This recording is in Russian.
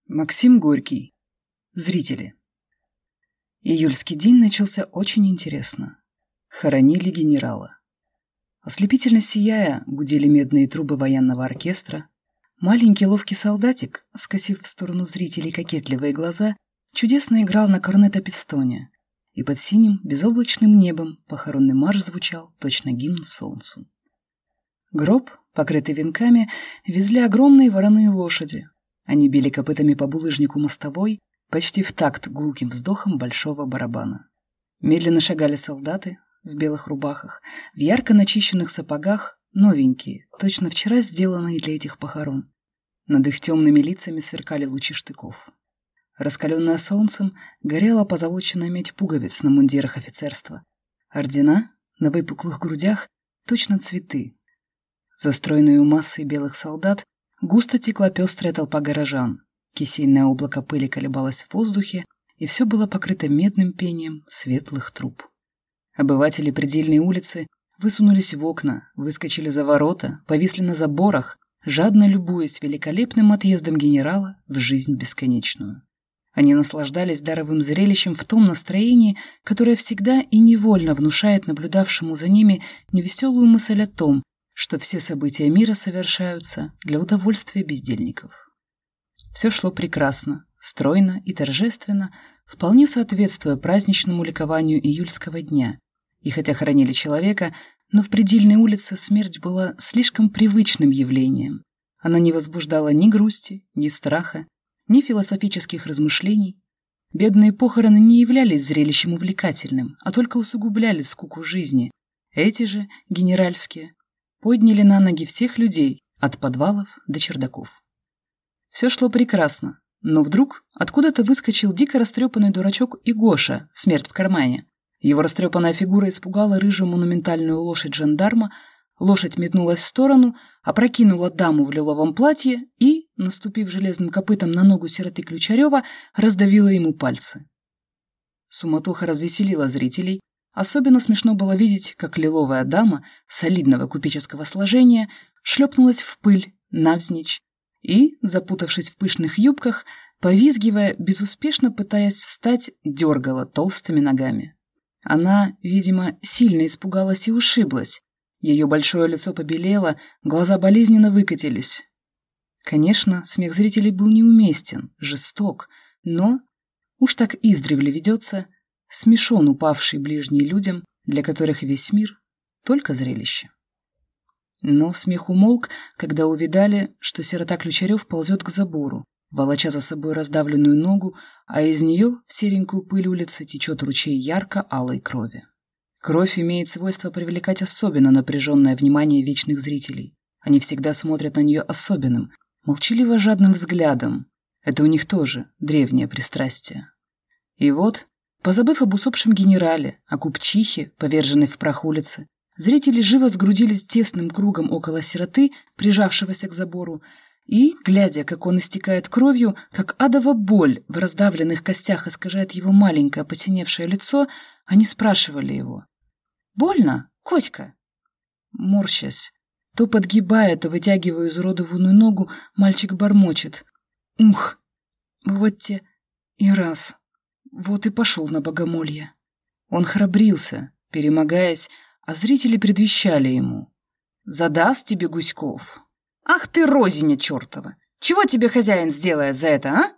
Максим Горький. Зрители. Июльский день начался очень интересно. Хоронили генерала. Ослепительно сияя, гудели медные трубы военного оркестра. Маленький ловкий солдатик, скосив в сторону зрителей кокетливые глаза, чудесно играл на корнето-пистоне, и под синим безоблачным небом похоронный марш звучал точно гимн солнцу. Гроб, покрытый венками, везли огромные вороные лошади. Они били копытами по булыжнику мостовой, почти в такт гулким вздохом большого барабана. Медленно шагали солдаты в белых рубахах, в ярко начищенных сапогах, новенькие, точно вчера сделанные для этих похорон. Над их темными лицами сверкали лучи штыков. Раскаленная солнцем, горела позолоченная медь пуговиц на мундирах офицерства. Ордена на выпуклых грудях — точно цветы. За стройную массой белых солдат густо текла пестрая толпа горожан. Кисейное облако пыли колебалось в воздухе, и все было покрыто медным пением светлых труб. Обыватели предельной улицы высунулись в окна, выскочили за ворота, повисли на заборах, жадно любуясь великолепным отъездом генерала в жизнь бесконечную. Они наслаждались даровым зрелищем в том настроении, которое всегда и невольно внушает наблюдавшему за ними невеселую мысль о том, что все события мира совершаются для удовольствия бездельников. Все шло прекрасно, стройно и торжественно, вполне соответствуя праздничному ликованию июльского дня. И хотя хоронили человека, но в предельной улице смерть была слишком привычным явлением. Она не возбуждала ни грусти, ни страха, ни философических размышлений. Бедные похороны не являлись зрелищем увлекательным, а только усугубляли скуку жизни. Эти же, генеральские, подняли на ноги всех людей, от подвалов до чердаков. Все шло прекрасно, но вдруг откуда-то выскочил дико растрепанный дурачок Игоша, смерть в кармане. Его растрепанная фигура испугала рыжую монументальную лошадь жандарма, лошадь метнулась в сторону, опрокинула даму в лиловом платье и, наступив железным копытом на ногу сироты Ключарева, раздавила ему пальцы. Суматоха развеселила зрителей. Особенно смешно было видеть, как лиловая дама солидного купеческого сложения шлепнулась в пыль навзничь и, запутавшись в пышных юбках, повизгивая, безуспешно пытаясь встать, дергала толстыми ногами. Она, видимо, сильно испугалась и ушиблась. Ее большое лицо побелело, глаза болезненно выкатились. Конечно, смех зрителей был неуместен, жесток, но, уж так издревле ведется, смешон упавший ближний людям, для которых весь мир — только зрелище. Но смех умолк, когда увидали, что сирота Ключарев ползет к забору, волоча за собой раздавленную ногу, а из нее в серенькую пыль улицы течет ручей ярко-алой крови. Кровь имеет свойство привлекать особенно напряженное внимание вечных зрителей. Они всегда смотрят на нее особенным, молчаливо-жадным взглядом. Это у них тоже древнее пристрастие. И вот, позабыв об усопшем генерале, о купчихе, поверженной в прах улицы, зрители живо сгрудились тесным кругом около сироты, прижавшегося к забору, и, глядя, как он истекает кровью, как адова боль в раздавленных костях искажает его маленькое посиневшее лицо, они спрашивали его: «Больно, Коська?» Морщась, то подгибая, то вытягивая изуродованную ногу, мальчик бормочет: «Ух, вот те и раз». Вот и пошел на богомолье. Он храбрился, перемогаясь, а зрители предвещали ему: «Задаст тебе Гуськов». «Ах ты, розиня чертова! Чего тебе хозяин сделает за это, а?»